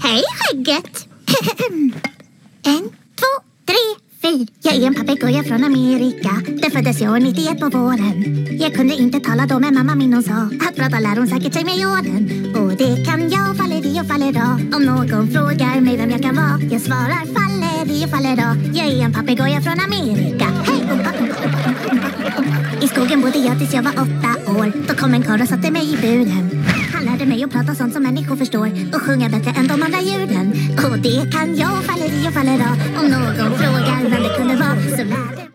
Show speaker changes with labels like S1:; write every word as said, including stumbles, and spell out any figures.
S1: Hej, skägget! En, två, tre, fyra. Jag är en papegoja från Amerika. Där föddes jag nittioett på våren. Jag kunde inte tala då, men mamma min hon sa att prata lär hon säkert sig med jorden. Och det kan jag, falleri och fallera. Om någon frågar mig vem jag kan vara, jag svarar falleri och fallera. Jag är en papegoja från Amerika. Hej! I skogen bodde jag tills jag var åtta år. Då kom en karl och satte mig i buren. Han lärde mig att prata sånt som människor förstår och sjunga bättre än de andra djuren. Och det kan jag, falleri och fallera. Om någon frågar vem det kunde vara så lärde